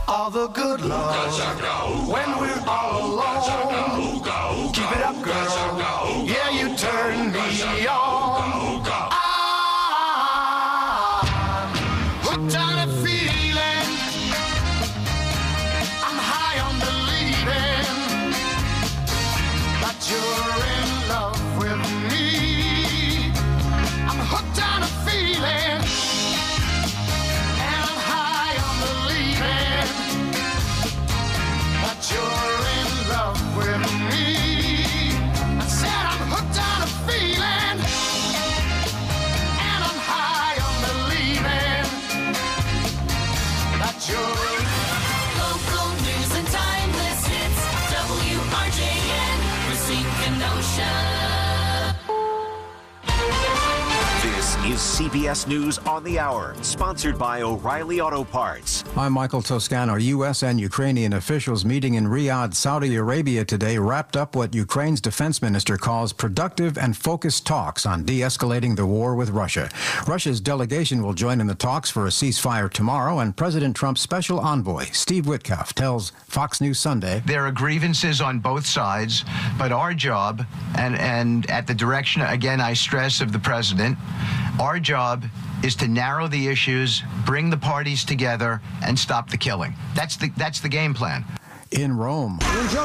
all the good love when we're all alone. Keep it up, girl. Yeah, you turn me on. I'm hooked on a feeling. I'm high on believing that you're in love with me. I'm hooked on a feeling. You're in love with me. I said I'm hooked on a feeling, and I'm high on believing that you're local news and timeless hits. WRJN, Racine Kenosha. This is CBS News on the Hour, sponsored by O'Reilly Auto Parts. I'm Michael Toscano. U.S. and Ukrainian officials meeting in Riyadh, Saudi Arabia today wrapped up what Ukraine's defense minister calls productive and focused talks on de-escalating the war with Russia. Russia's delegation will join in the talks for a ceasefire tomorrow, and President Trump's special envoy, Steve Witkoff, tells Fox News Sunday, there are grievances on both sides, but our job, and at the direction, again, I stress, of the president, our job is to narrow the issues, bring the parties together, and stop the killing. That's the game plan. In Rome,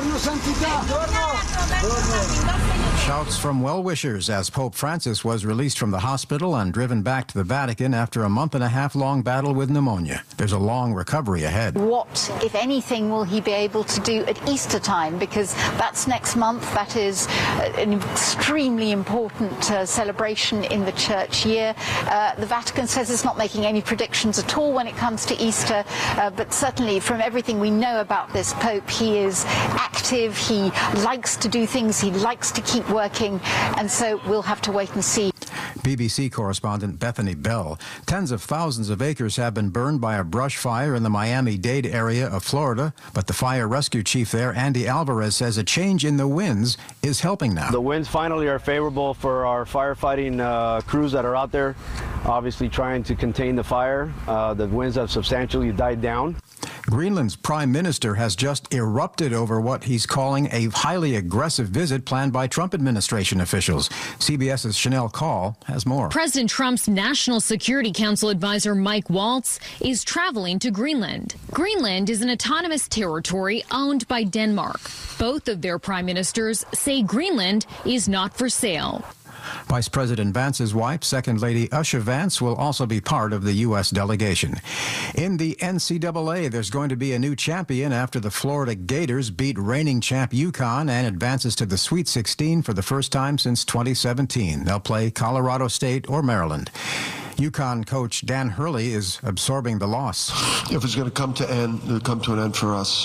shouts from well-wishers as Pope Francis was released from the hospital and driven back to the Vatican after a month-and-a-half-long battle with pneumonia. There's a long recovery ahead. What, if anything, will he be able to do at Easter time? Because that's next month. That is an extremely important celebration in the church year. The Vatican says it's not making any predictions at all when it comes to Easter, but certainly from everything we know about this Pope, he is active, he likes to do things, he likes to keep working, and so we'll have to wait and see. BBC correspondent Bethany Bell. Tens of thousands of acres have been burned by a brush fire in the Miami-Dade area of Florida, but the fire rescue chief there, Andy Alvarez, says a change in the winds is helping now. The winds finally are favorable for our firefighting crews that are out there, obviously trying to contain the fire. The winds have substantially died down. Greenland's prime minister has just erupted over what he's calling a highly aggressive visit planned by Trump administration officials. CBS's Chanel Call has more. President Trump's National Security Council advisor Mike Waltz is traveling to Greenland. Greenland is an autonomous territory owned by Denmark. Both of their prime ministers say Greenland is not for sale. Vice President Vance's wife, Second Lady Usha Vance, will also be part of the U.S. delegation. In the NCAA, there's going to be a new champion after the Florida Gators beat reigning champ UConn and advances to the Sweet 16 for the first time since 2017. They'll play Colorado State or Maryland. UConn coach Dan Hurley is absorbing the loss. If it's going to come to an end for us,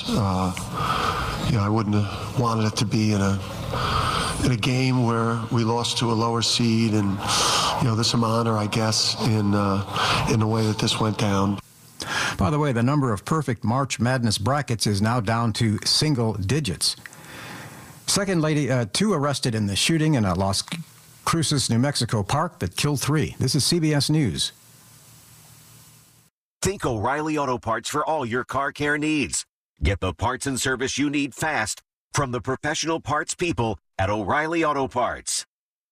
I wouldn't have wanted it to be in a game where we lost to a lower seed, and there's some honor, I guess, in the way that this went down. By the way, the number of perfect March Madness brackets is now down to single digits. Second Lady, 2 arrested in the shooting in a Las Cruces, New Mexico park that killed 3. This is CBS News. Think O'Reilly Auto Parts for all your car care needs. Get the parts and service you need fast from the professional parts people at O'Reilly Auto Parts.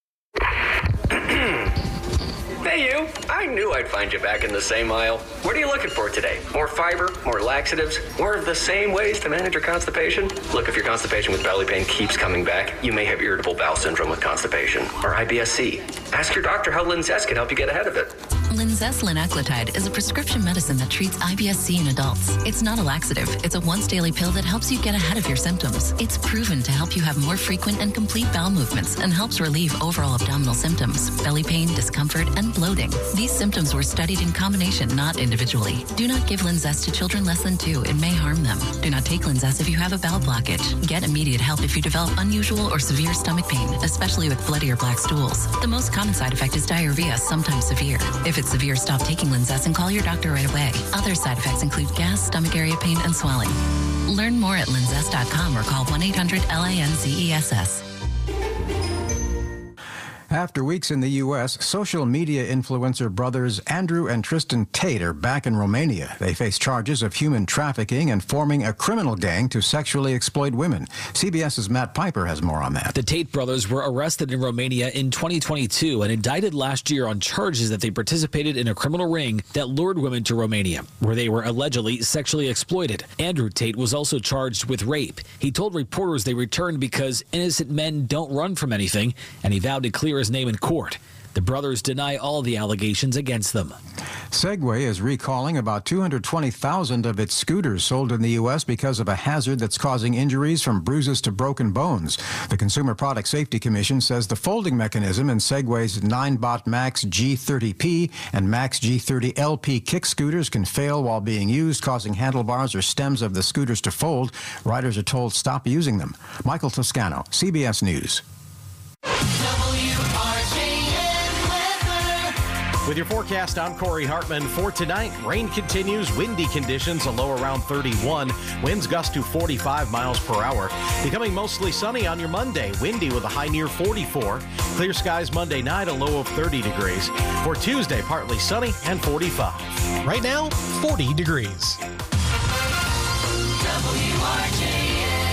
Hey, you. I knew I'd find you back in the same aisle. What are you looking for today? More fiber, more laxatives, more of the same ways to manage your constipation? Look, if your constipation with belly pain keeps coming back, you may have irritable bowel syndrome with constipation, or IBS-C. Ask your doctor how Linzess can help you get ahead of it. Linzess linaclotide is a prescription medicine that treats IBS-C in adults. It's not a laxative. It's a once-daily pill that helps you get ahead of your symptoms. It's proven to help you have more frequent and complete bowel movements and helps relieve overall abdominal symptoms, belly pain, discomfort, and bloating. These symptoms were studied in combination, not individually. Do not give Linzess to children less than 2. It may harm them. Do not take Linzess if you have a bowel blockage. Get immediate help if you develop unusual or severe stomach pain, especially with bloody or black stools. The most common side effect is diarrhea, sometimes severe. If it's severe, stop taking Linzess and call your doctor right away. Other side effects include gas, stomach area pain, and swelling. Learn more at linzess.com or call 1-800-LINZESS. After weeks in the U.S., social media influencer brothers Andrew and Tristan Tate are back in Romania. They face charges of human trafficking and forming a criminal gang to sexually exploit women. CBS's Matt Piper has more on that. The Tate brothers were arrested in Romania in 2022 and indicted last year on charges that they participated in a criminal ring that lured women to Romania, where they were allegedly sexually exploited. Andrew Tate was also charged with rape. He told reporters they returned because innocent men don't run from anything, and he vowed to clear his name in court. The brothers deny all the allegations against them. Segway is recalling about 220,000 of its scooters sold in the U.S. because of a hazard that's causing injuries from bruises to broken bones. The Consumer Product Safety Commission says the folding mechanism in Segway's Ninebot Max G30P and Max G30LP kick scooters can fail while being used, causing handlebars or stems of the scooters to fold. Riders are told stop using them. Michael Toscano, CBS News. With your forecast, I'm Corey Hartman. For tonight, rain continues, windy conditions, a low around 31. Winds gust to 45 miles per hour. Becoming mostly sunny on your Monday, windy with a high near 44. Clear skies Monday night, a low of 30 degrees. For Tuesday, partly sunny and 45. Right now, 40 degrees. WRJN.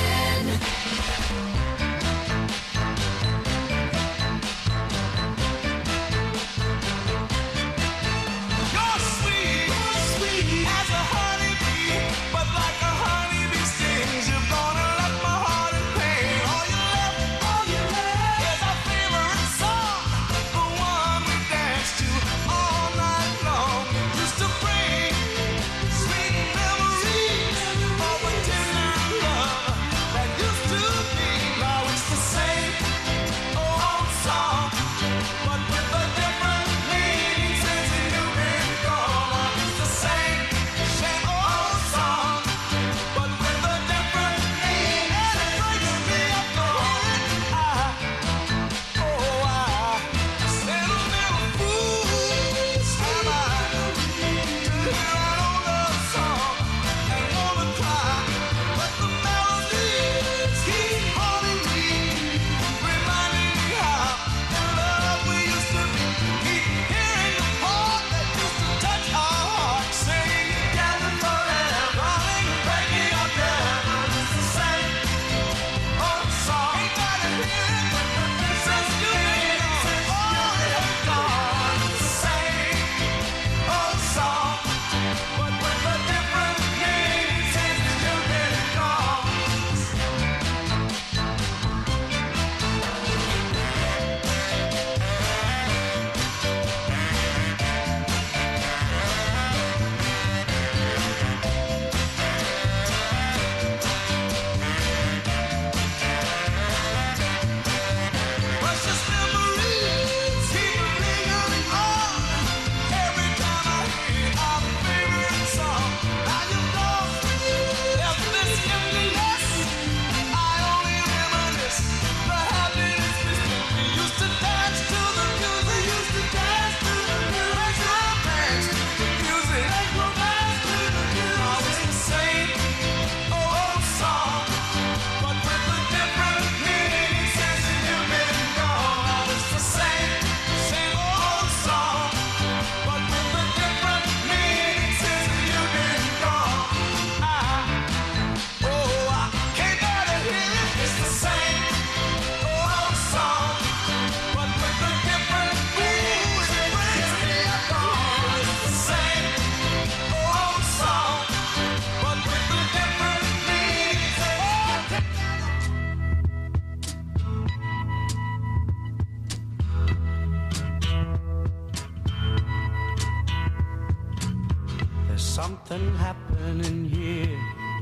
Something happening here,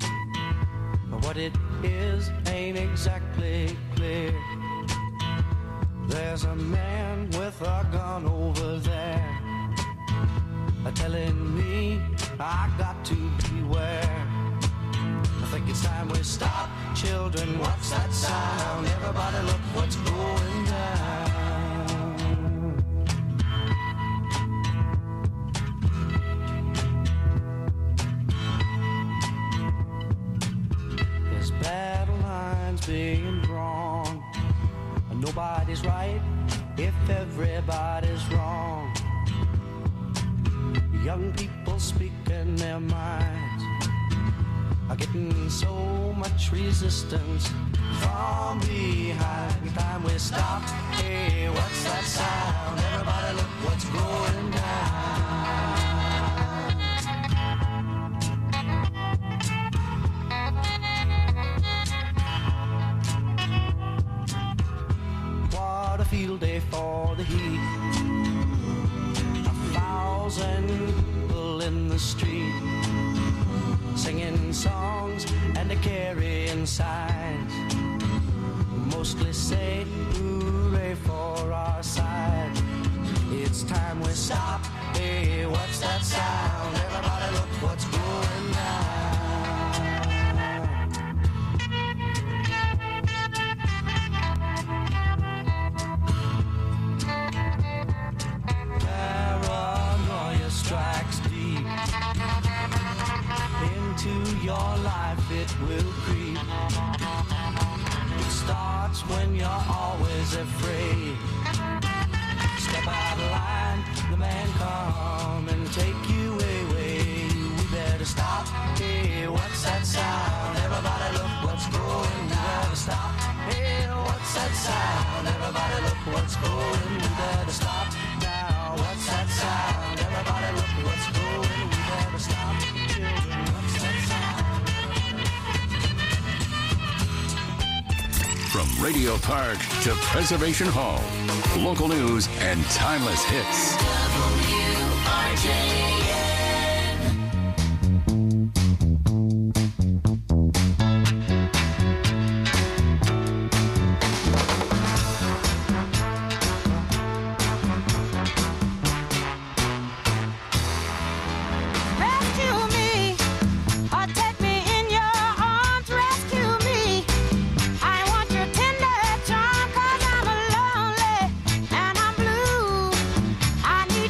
but what it is ain't exactly clear. There's a man with a gun over there, telling me I got to beware. I think it's time we stop, children. What's that sound? Everybody look what's going down. Battle lines being drawn, nobody's right if everybody's wrong. Young people speaking their minds are getting so much resistance from behind. Time we stop. Hey, what's that sound? Everybody look what's going down. What a field day for the heat. 1,000 people in the street, singing songs and carrying signs, mostly say hooray for our side. It's time we stop. Hey, what's that sound? Everybody look what's going down. Paranoia strikes deep into your life, it will creep. It starts when you're always afraid. Step out of line, the man come and take you away. We better stop. Hey, what's that sound? Everybody look what's going. We better stop. Hey, what's that sound? Everybody look what's going. We better stop now. What's that sound? Everybody look what's going. We better stop. Children, what's that sound? From Radio Park to Preservation Hall, local news and timeless hits. WRJN. Rescue me, or take me in your arms. Rescue me. I want your tender charm, 'cause I'm lonely and I'm blue. I need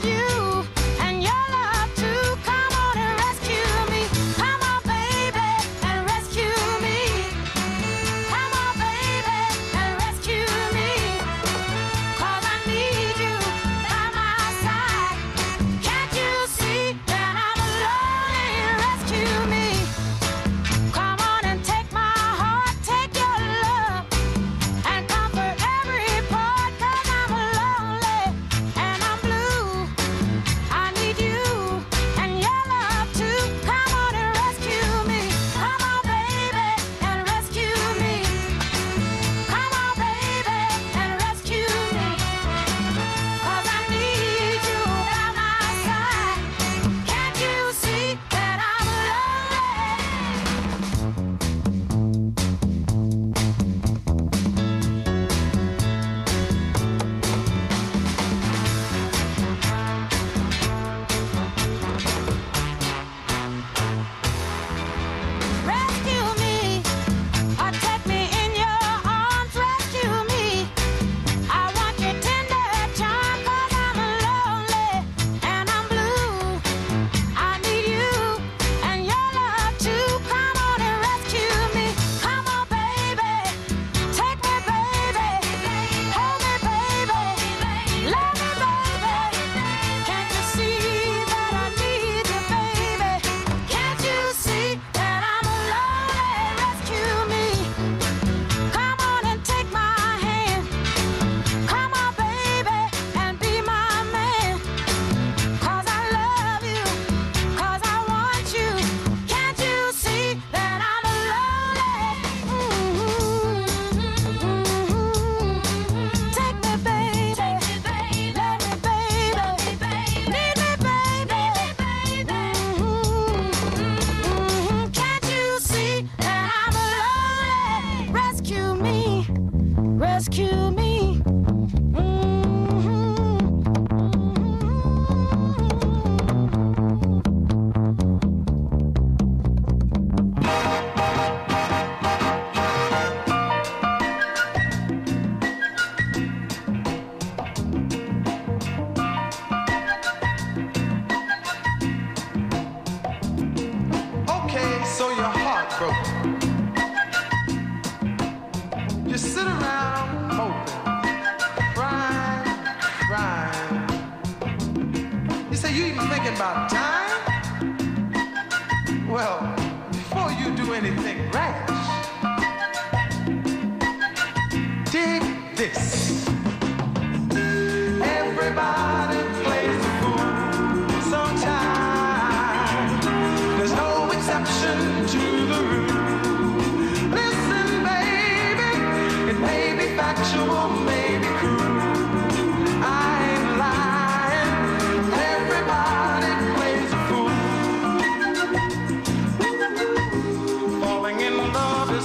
about time? Well, before you do anything rash, dig this. Everybody plays the fool sometimes. There's no exception to the rule. Listen, baby, it may be factual, may be cruel. I ain't lying. Everybody plays the fool. Falling in love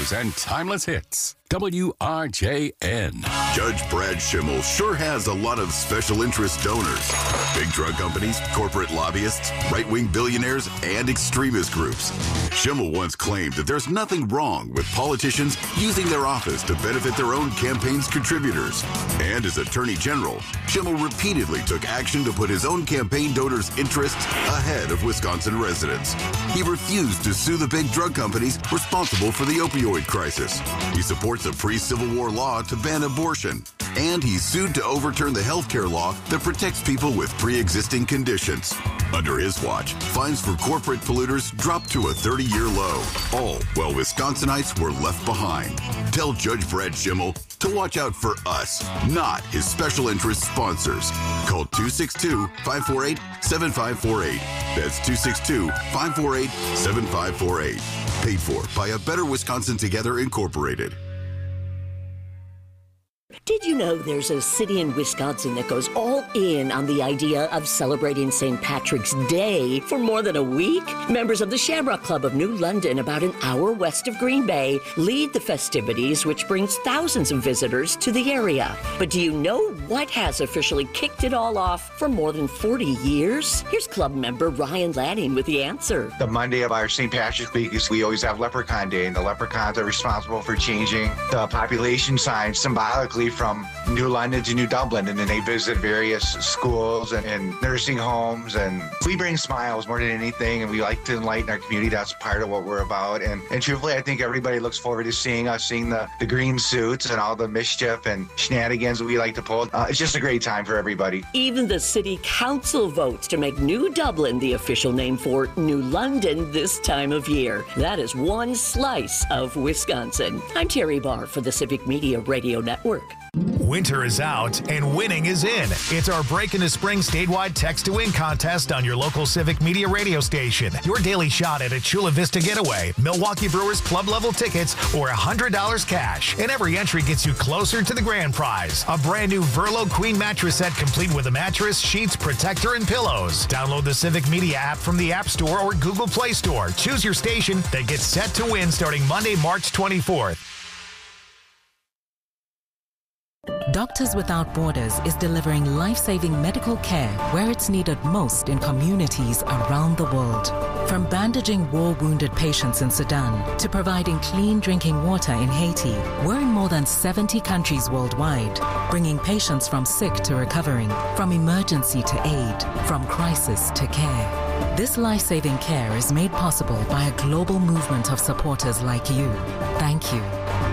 news and timeless hits. WRJN. Judge Brad Schimmel sure has a lot of special interest donors. Big drug companies, corporate lobbyists, right-wing billionaires, and extremist groups. Schimmel once claimed that there's nothing wrong with politicians using their office to benefit their own campaign's contributors. And as Attorney General, Schimmel repeatedly took action to put his own campaign donors' interests ahead of Wisconsin residents. He refused to sue the big drug companies responsible for the opioid crisis. He supports a pre-Civil War law to ban abortion. And he sued to overturn the health care law that protects people with pre-existing conditions. Under his watch, fines for corporate polluters dropped to a 30-year low, all while Wisconsinites were left behind. Tell Judge Brad Schimmel to watch out for us, not his special interest sponsors. Call 262-548-7548. That's 262-548-7548. Paid for by A Better Wisconsin Together, Incorporated. Did you know there's a city in Wisconsin that goes all in on the idea of celebrating St. Patrick's Day for more than a week? Members of the Shamrock Club of New London, about an hour west of Green Bay, lead the festivities, which brings thousands of visitors to the area. But do you know what has officially kicked it all off for more than 40 years? Here's club member Ryan Lanning with the answer. The Monday of our St. Patrick's Week is we always have Leprechaun Day, and the leprechauns are responsible for changing the population signs symbolically from New London to New Dublin, and then they visit various schools and nursing homes, and we bring smiles more than anything, and we like to enlighten our community. That's part of what we're about, and truthfully, I think everybody looks forward to seeing us, seeing the green suits and all the mischief and shenanigans that we like to pull. It's just a great time for everybody. Even the city council votes to make New Dublin the official name for New London this time of year. That is one slice of Wisconsin. I'm Terry Barr for the Civic Media Radio Network. Winter is out and winning is in. It's our Break into Spring statewide Text to Win contest on your local Civic Media radio station. Your daily shot at a Chula Vista getaway, Milwaukee Brewers club level tickets, or $100 cash. And every entry gets you closer to the grand prize. A brand new Verlo Queen mattress set complete with a mattress, sheets, protector, and pillows. Download the Civic Media app from the App Store or Google Play Store. Choose your station that gets set to win starting Monday, March 24th. Doctors Without Borders is delivering life-saving medical care where it's needed most in communities around the world. From bandaging war-wounded patients in Sudan to providing clean drinking water in Haiti, we're in more than 70 countries worldwide, bringing patients from sick to recovering, from emergency to aid, from crisis to care. This life-saving care is made possible by a global movement of supporters like you. Thank you.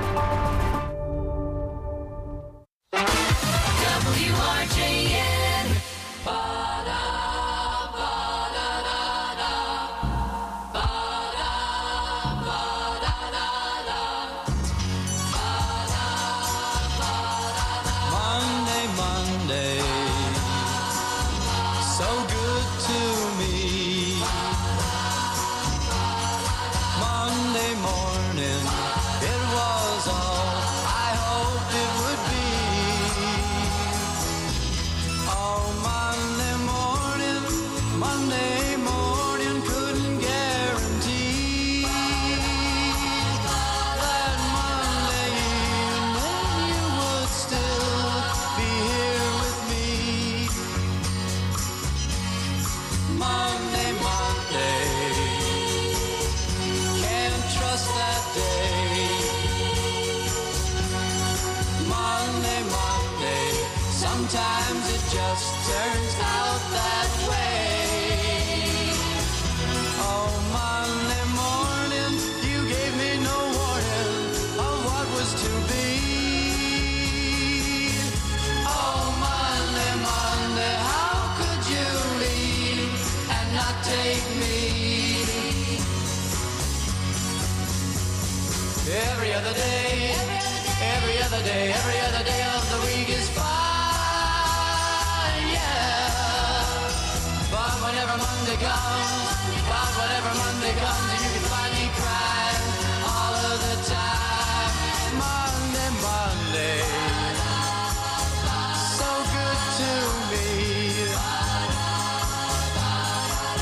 Sometimes it just turns out that way. Oh, Monday morning, you gave me no warning of what was to be. Oh, Monday, Monday, how could you leave and not take me? Every other day, every other day, every other day of the week is fine. Whenever Monday comes, and you can find me crying all of the time. Monday, Monday, so good to me.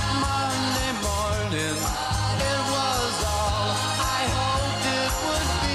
Monday morning, it was all I hoped it would be.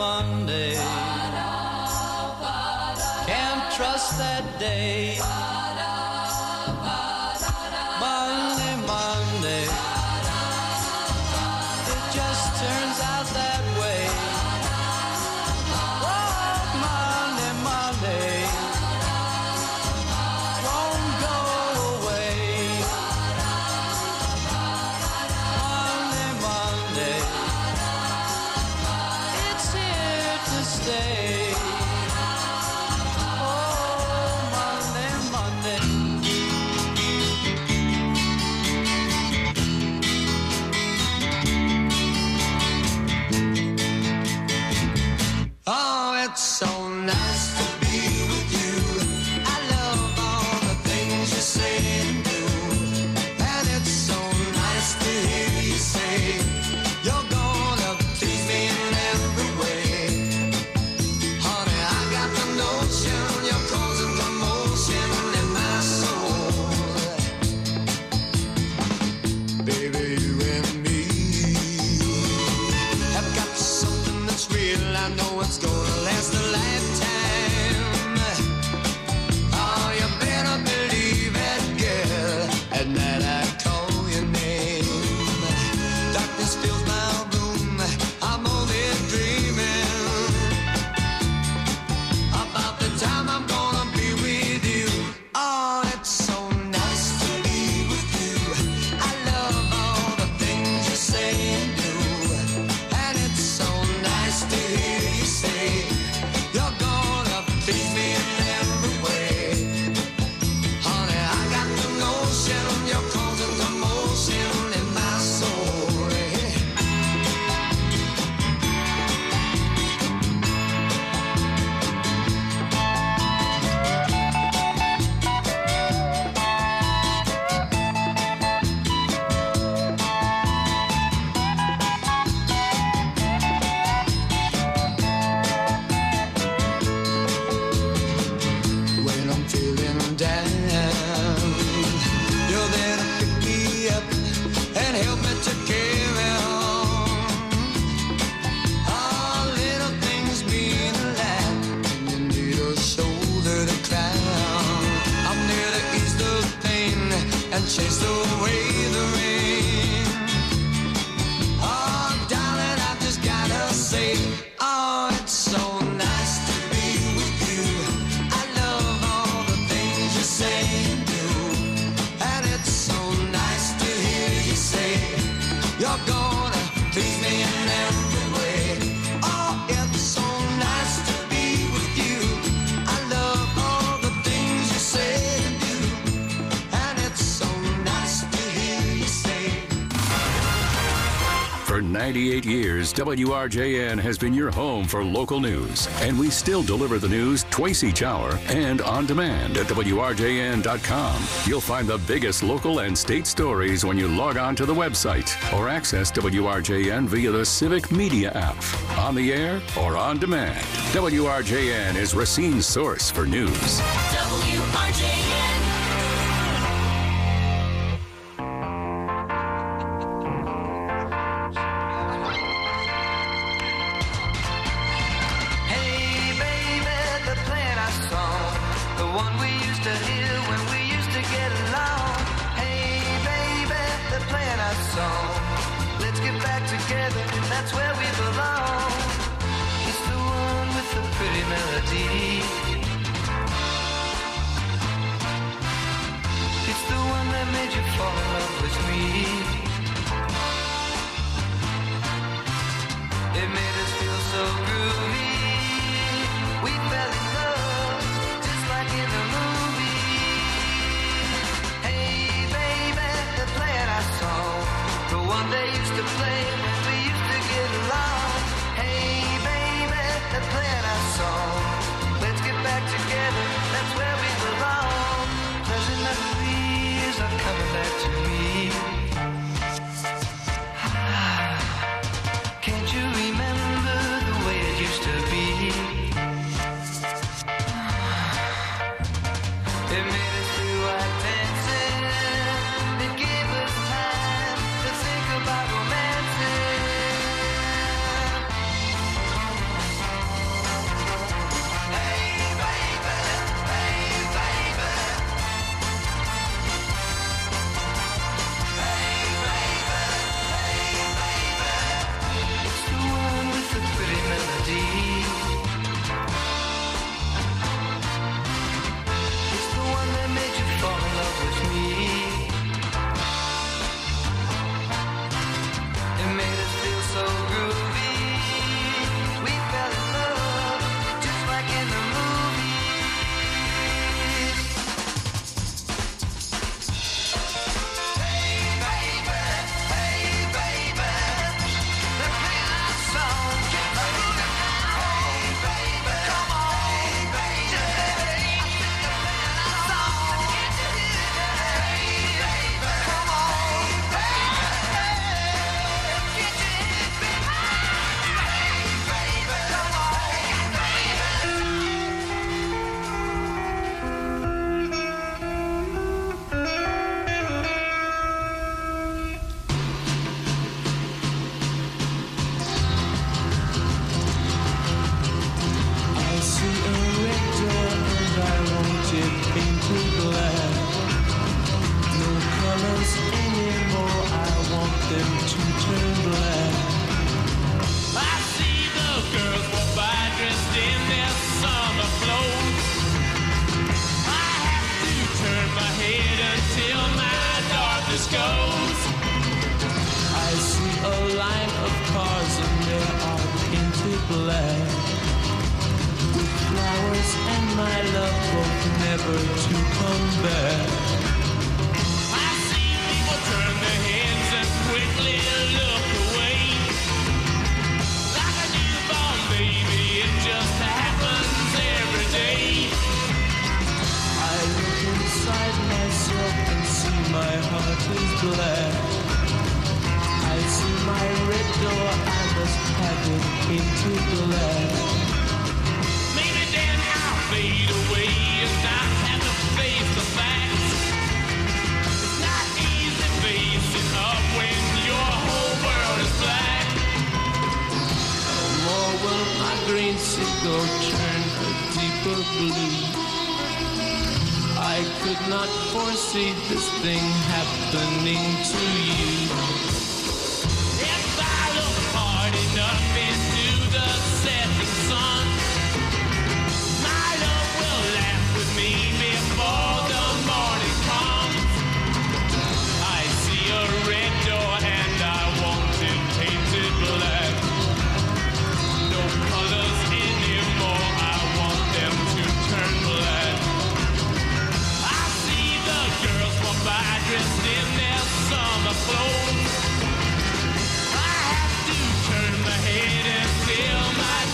Monday. Can't trust that day. Monday, Monday. It just turns out that way. Oh, Monday, Monday. Won't go away. Monday, Monday. It's here to stay. Oh, Monday, Monday. Oh, it's so nice to be with you. I love all the things you say and do. And it's so nice to hear you say you're gonna please me in every way. Honey, I got the notion you're causing commotion in my soul. Baby, you and me have got something that's real. I know it's gonna last a lifetime. Oh, you better believe it, girl. At night I call your name. Darkness fills my room. I'm only dreaming about the time I'm gonna be with you. Oh, it's so nice to be with you. I love all the things you say and do. And it's so nice to hear you say you're gonna please me in every way. Honey, I got the notion you're causing commotion in my soul. When I'm feeling down, you're there to pick me up and help me to carry on. All little things mean a lot when you need a shoulder to cry on. I'm there to ease the pain and chase away the rain. Oh, darling, I just gotta say, oh, it's so nice to be with you. I love all the things you say and do. And it's so nice to hear you say you're gonna please me in every way. Oh, it's so nice to be with you. I love all the things you say and do. And it's so nice to hear you say. For 98 years, WRJN has been your home for local news, and we still deliver the news twice each hour and on demand at WRJN.com. You'll find the biggest local and state stories when you log on to the website or access WRJN via the Civic Media app, on the air or on demand. WRJN is Racine's source for news. WRJN. Hey, baby, the plan I saw, the one we used to hear when we used to get along. Hey, baby, the plan I saw, let's get back together, that's where we belong. It's the one with the pretty melody. It's the one that made you fall in love with me. It made us feel so groovy. We fell in love, just like in a movie. Hey, baby, the plan I saw, the one they used to play when we used to get along. Hey, baby, the plan I saw, let's get back together, that's where we belong. Pleasant memories are coming back to me. flowers and my love both never to come back. I see people turn their heads and quickly look away. Like a newborn baby, it just happens every day. I look inside myself and see my heart is black. I see my red door, I must have it into glass. Maybe then I'll fade away and not have to face the facts. It's not easy facing up when your whole world is black. No more will my green seagull turn a deeper blue. I could not foresee this thing happening to you. If I look hard enough into the setting sun, my love will laugh with me before the morning comes. I see a red door and I want it painted black. No colors anymore, I want them to turn black. I see the girls walk by dressed in their summer clothes. I have to turn my head and feel my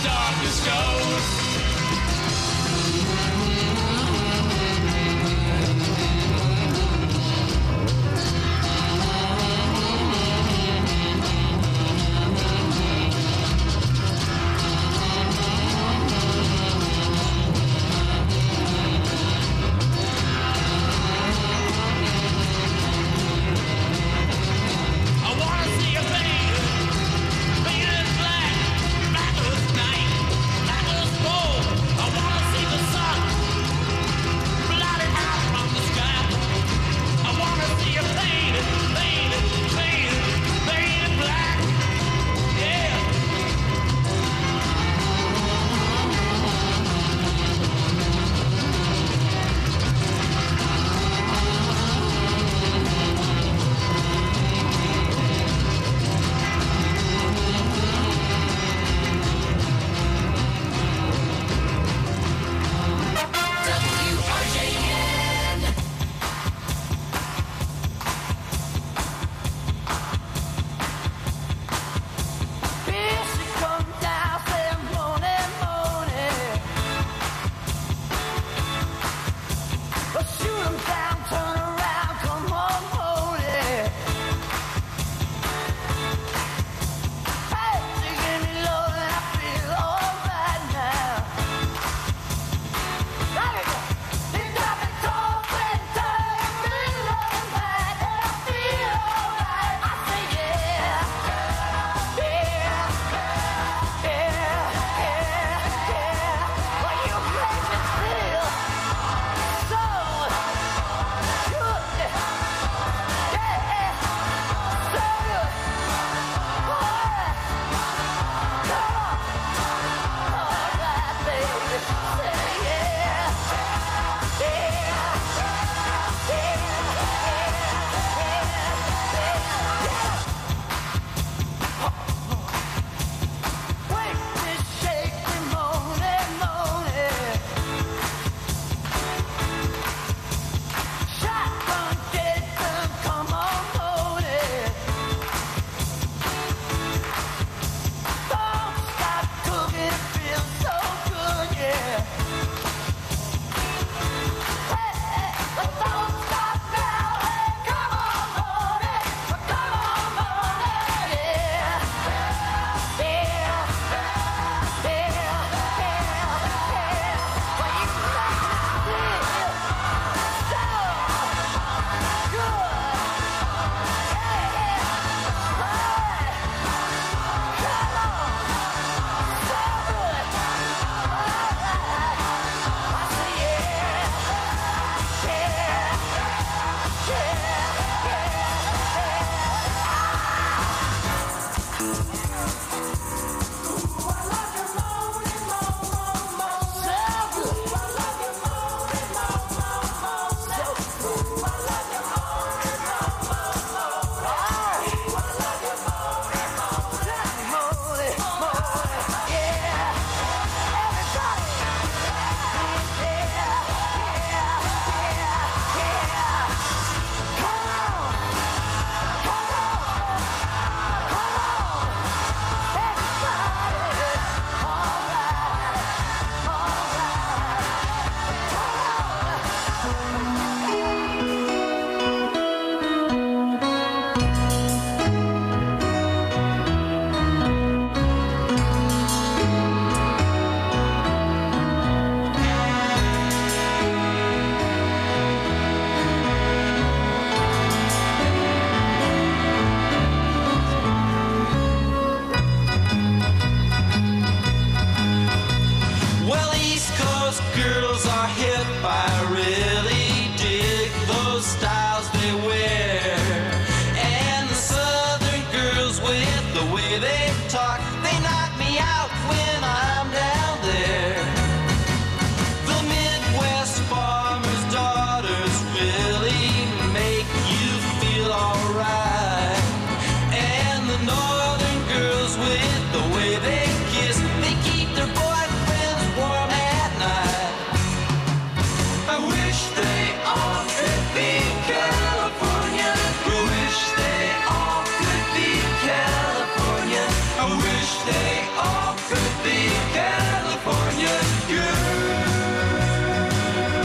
Coast girls are hip. I really dig those styles they wear. And the Southern girls with the way they talk, they knock me out when I'm down there. The Midwest farmers' daughters really make you feel alright. And the Northern girls with the way they kiss, they keep their boyfriends warm at night. I wish they all could be California. I wish they all could be California. I wish they all could be California girls.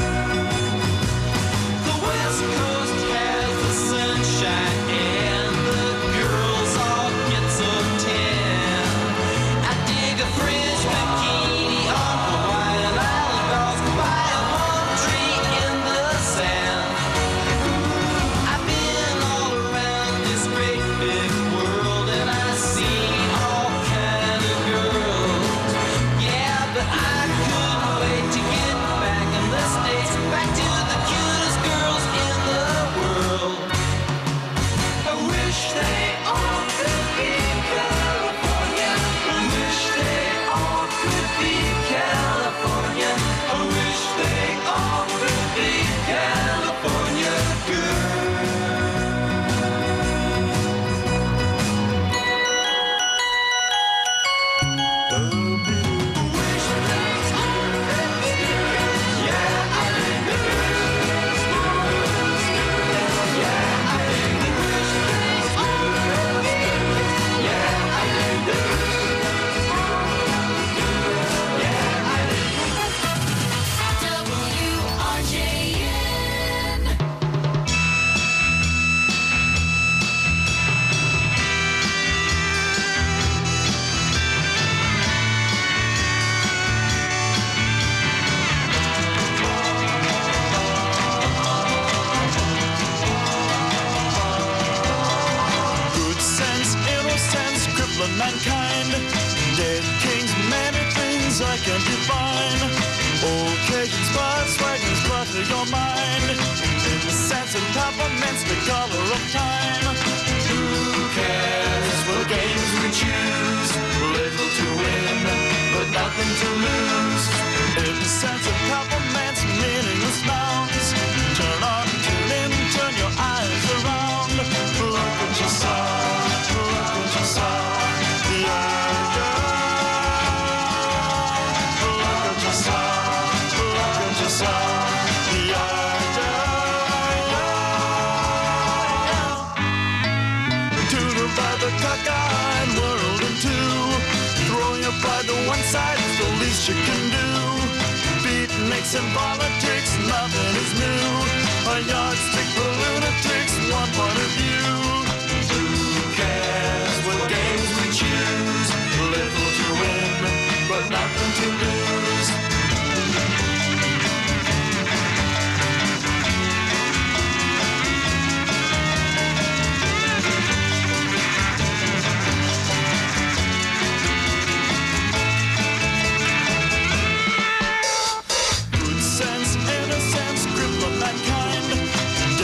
The West Coast has the sunshine and the girls all get so tan. I dig a fringe bikini on Hawaiian Island, by a palm tree in the sand. I've been all around this great big world and I've seen all kind of girls. Yeah, but I couldn't wait to get back in the States, back to the cutest girls in the world. I wish they all could be California. I wish they all could be California. I wish they all could be California WRJN. Good sense, innocence, crippling mankind. Dead kings, many things I can't define. Occasions, spots, fragments brought to your mind. In the sense of compliments, the color of time. Who cares what games we choose? Little to win, but nothing to lose. In the sense of compliments, meaningless nouns. Turn on, tune in, turn your eyes around. Look what you saw, look what you saw. Yeah, yeah. Look what you saw, look what you saw. Yeah, yeah. To divide the cockeyed world in two. Throwing your pride to one side is the least you can do. Beatniks and politics, nothing is new. A yardstick for lunatics, one point of view. Who cares what games we choose? Little to win, but nothing to lose. Good sense, innocence, grip of mankind.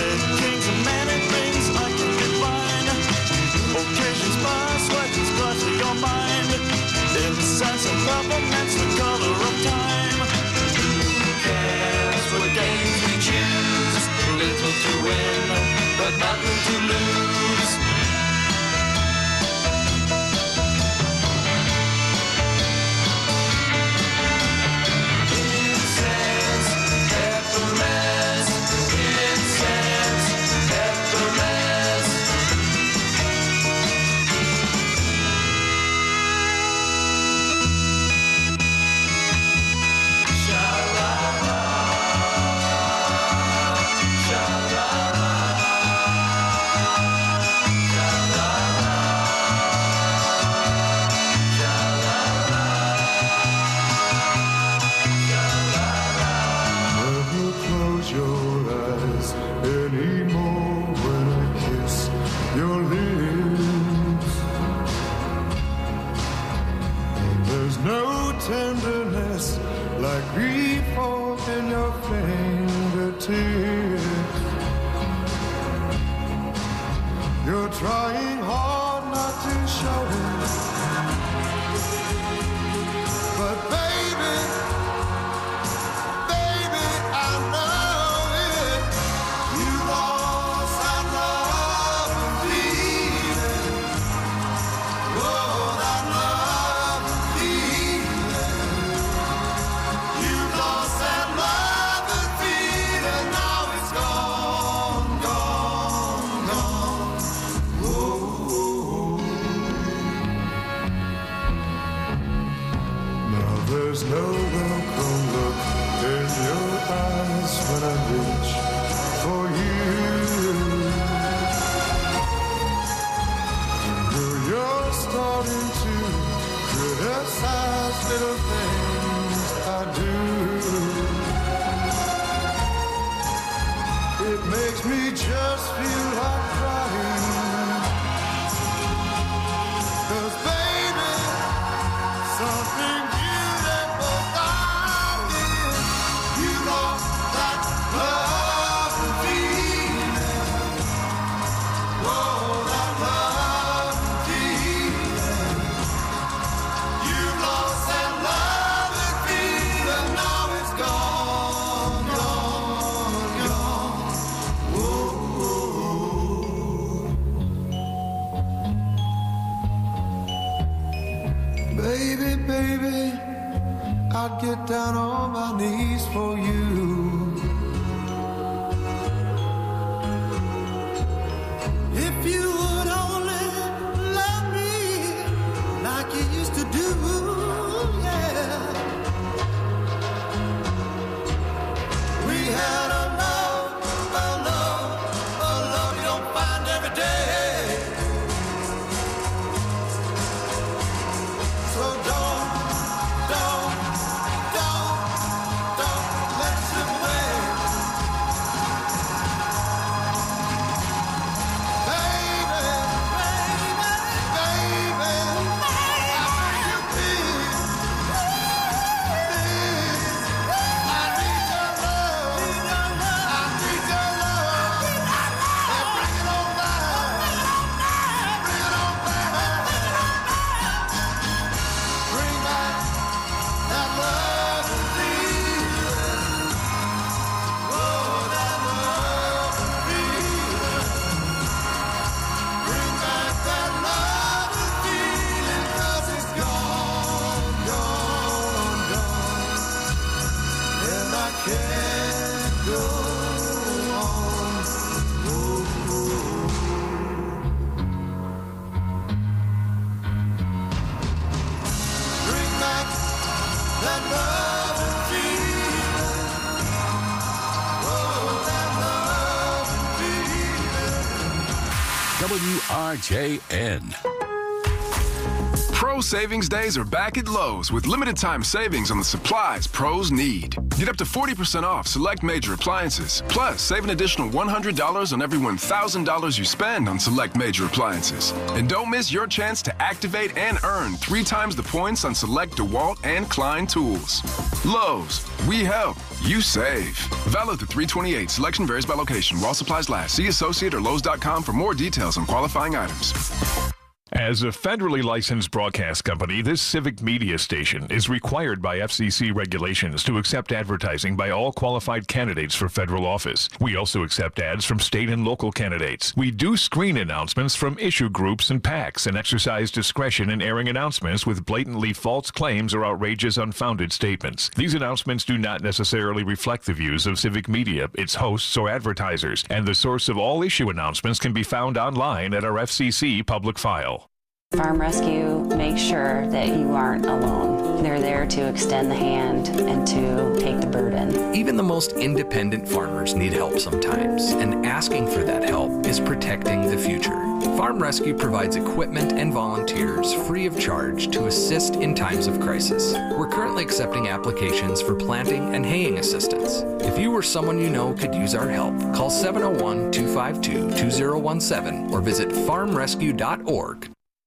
welcome look in your eyes when I reach for you. Girl, you're starting to criticize little things I do. It makes me just feel like crying. 'Cause baby, something beautiful about it. You lost that love and feeling. Whoa, that love and feeling. You lost that love and feeling. Now it's gone, gone, gone. Whoa. Baby, baby, I'd get down on my knees for you. If you would only love me like you used to do, yeah. We had a love you don't find every day. So don't let it slip away. Baby, I bring you peace. I need your love. I need your love. And bring it on back. Bring it on back. Bring back that love and feeling. Oh, that love and feeling. Bring back that love and feeling. 'Cause it's gone, gone, gone. And I can't go on. Bring back that love and feeling. Oh, that love and feeling. WRJN. Pro Savings Days are back at Lowe's with limited time savings on the supplies pros need. Get up to 40% off select major appliances. Plus, save an additional $100 on every $1,000 you spend on select major appliances. And don't miss your chance to activate and earn 3 times the points on select DeWalt and Klein tools. Lowe's, we help, you save. Valid through 3/28. Selection varies by location. While supplies last. See associate or Lowe's.com for more details on qualifying items. As a federally licensed broadcast company, this civic media station is required by FCC regulations to accept advertising by all qualified candidates for federal office. We also accept ads from state and local candidates. We do screen announcements from issue groups and PACs and exercise discretion in airing announcements with blatantly false claims or outrageous unfounded statements. These announcements do not necessarily reflect the views of civic media, its hosts, or advertisers, and the source of all issue announcements can be found online at our FCC public file. Farm Rescue makes sure that you aren't alone. They're there to extend the hand and to take the burden. Even the most independent farmers need help sometimes, and asking for that help is protecting the future. Farm Rescue provides equipment and volunteers free of charge to assist in times of crisis. We're currently accepting applications for planting and haying assistance. If you or someone you know could use our help, call 701-252-2017 or visit farmrescue.org.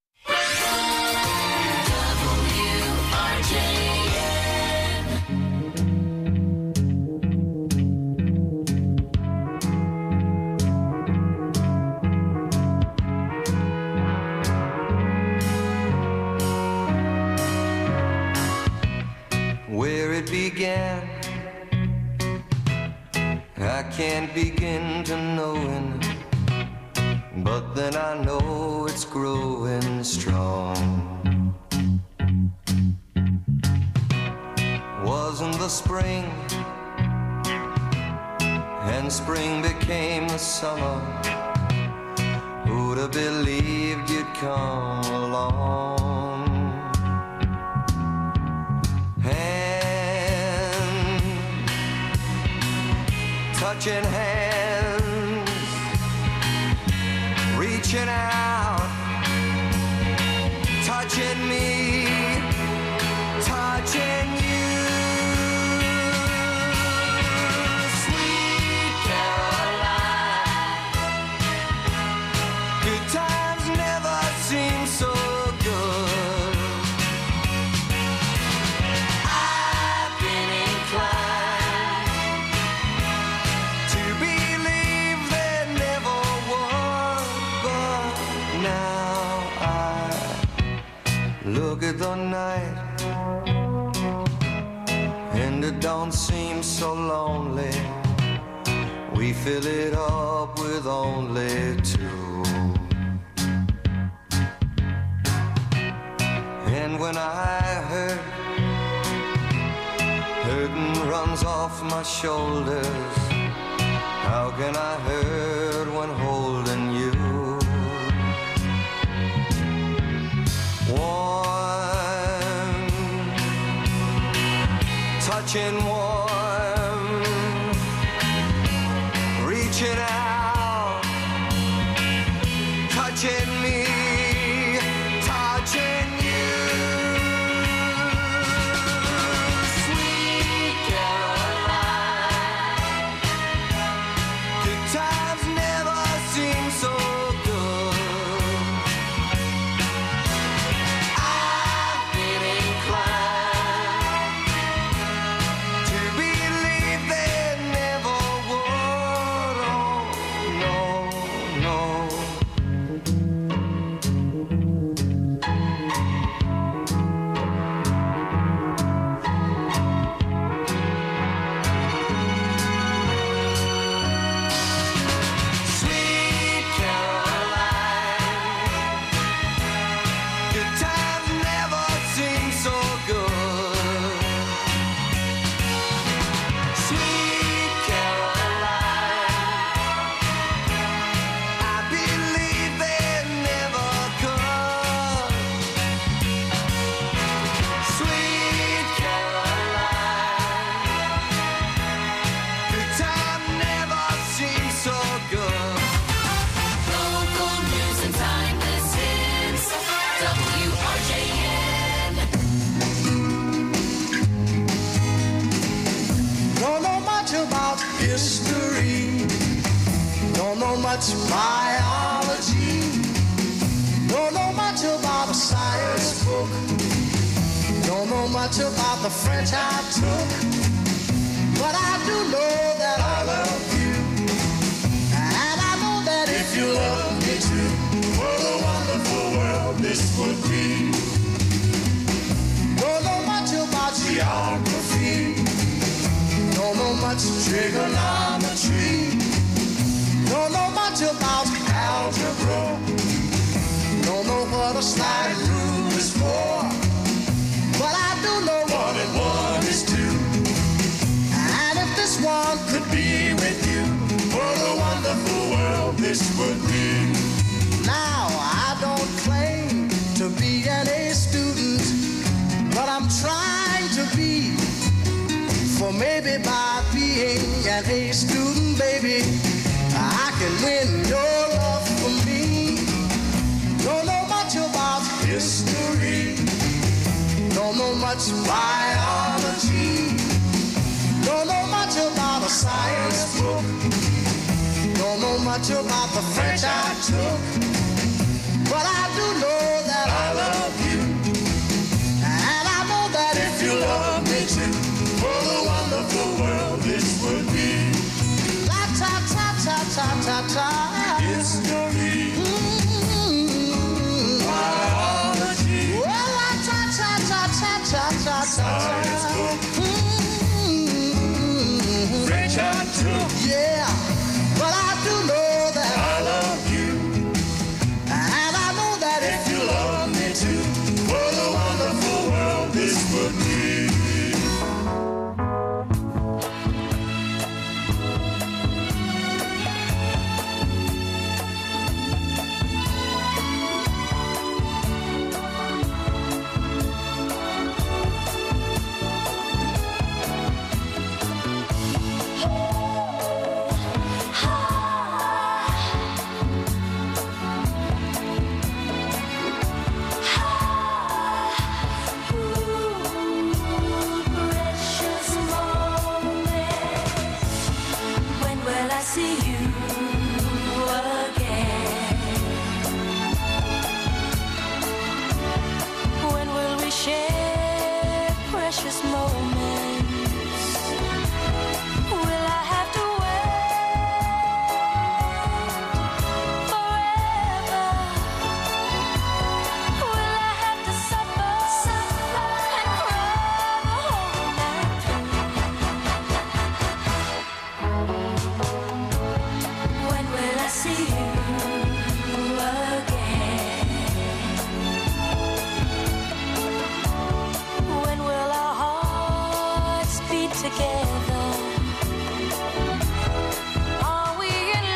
Where it began, I can't begin to knowing, but then I know it's growing strong. Wasn't the spring, and spring became the summer. Who'd have believed you'd come along? And touching hands, reaching out, touching me, touching you. Sweet Caroline, good times never seem so good. I've been inclined to believe there never was, but now I look at the night and it don't seem so lonely. We fill it up with only two. And when I hurt, hurting runs off my shoulders. How can I hurt when holding you? Warm, touching warm, reaching out, touching me, touching you. Sweet Caroline, good times never seem so good. I've been inclined to believe there never would. Oh, no, no. Sweet Caroline, good times never seem so good. Sweet Caroline, I believe they never could. Sweet Caroline, good time never seems so good. Local news and time. This is WRJN. Don't know much about history. Don't know much biology. Don't know much about a science book. Don't know much about the French I took. But I do know that I love you. And I know that if you love me too, what a wonderful world this would be. Don't know much about geography. Don't know much trigonometry. Don't know much about algebra. Don't know what a slide rule is for. But I do know 1 and 1 is 2. And if this one could be with you, what a wonderful world this would be. Now, I don't claim to be an A student, but I'm trying to be. For maybe by being an A student, baby, I can win your love for me. Don't know much about history. Don't know much biology. Don't know much about a science book. Don't know much about the French I took. But I do know that I love you. And I know that if you love me too, what a wonderful world this would be. La ta ta ta ta ta ta. History. Biology. Well, la ta ta ta ta ta ta ta. Science book. French I took. Yeah, but I do know that I love you. And I know that if you love me too, what a wonderful world this would be. together. Are we in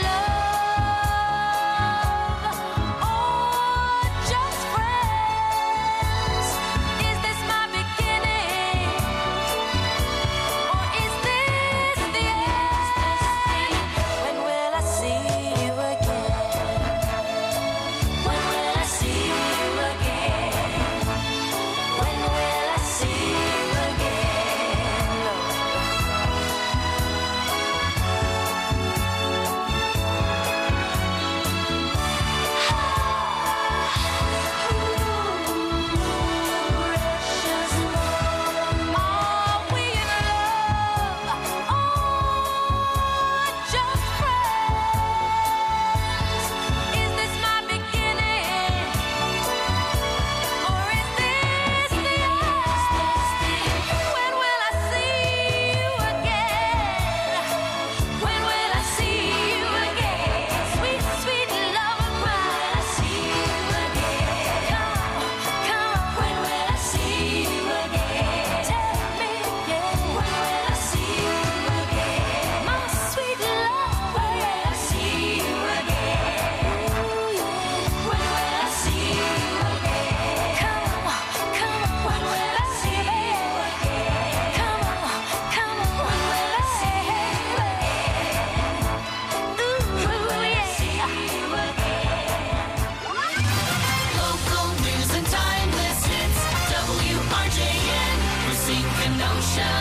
love or just friends? Is this my beginning or is this the end? When will I see you again? When will I see you again? When will I see you again, Lord? Precious Lord, are we in love or just friends? Is this my beginning or is this the end? When will I see you again? When will I see you again? Sweet, sweet love of mine. I see you again. Come on. When will I see you again? Tell me again. When will I see you again? My sweet love. When will I see you again? When will I see you again? Come on, come on. When will I see you again? Come on, come on. When will I see you again? When will I see you again? Local news and timeless hits. WRJN, Racine, Kenosha.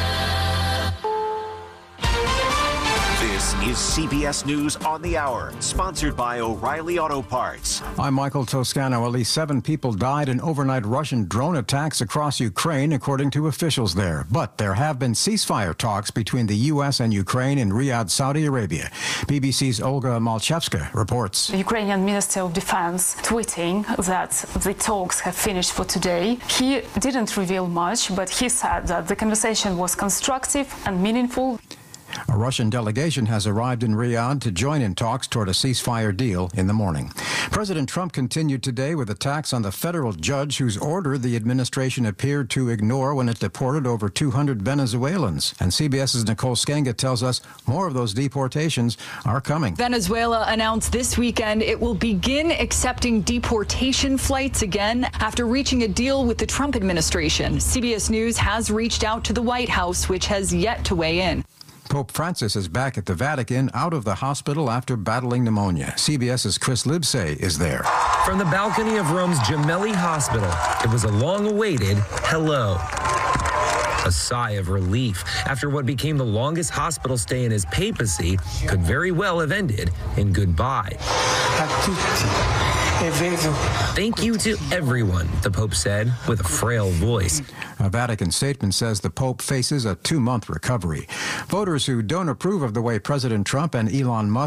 This is CBS News on the Hour, sponsored by O'Reilly Auto Parts. I'm Michael Toscano. At least 7 people died in overnight Russian drone attacks across Ukraine, according to officials there. But there have been ceasefire talks between the U.S. and Ukraine in Riyadh, Saudi Arabia. BBC's Olga Malchevska reports. The Ukrainian Minister of Defense tweeting that the talks have finished for today. He didn't reveal much, but he said that the conversation was constructive and meaningful. A Russian delegation has arrived in Riyadh to join in talks toward a ceasefire deal in the morning. President Trump continued today with attacks on the federal judge whose order the administration appeared to ignore when it deported over 200 Venezuelans. And CBS's Nicole Skenga tells us more of those deportations are coming. Venezuela announced this weekend it will begin accepting deportation flights again after reaching a deal with the Trump administration. CBS News has reached out to the White House, which has yet to weigh in. Pope Francis is back at the Vatican, out of the hospital after battling pneumonia. CBS's Chris Libsey is there. From the balcony of Rome's Gemelli Hospital, it was a long-awaited hello. A sigh of relief after what became the longest hospital stay in his papacy could very well have ended in goodbye. Thank you to everyone, the Pope said with a frail voice. A Vatican statement says the Pope faces a 2-month recovery. Voters who don't approve of the way President Trump and Elon Musk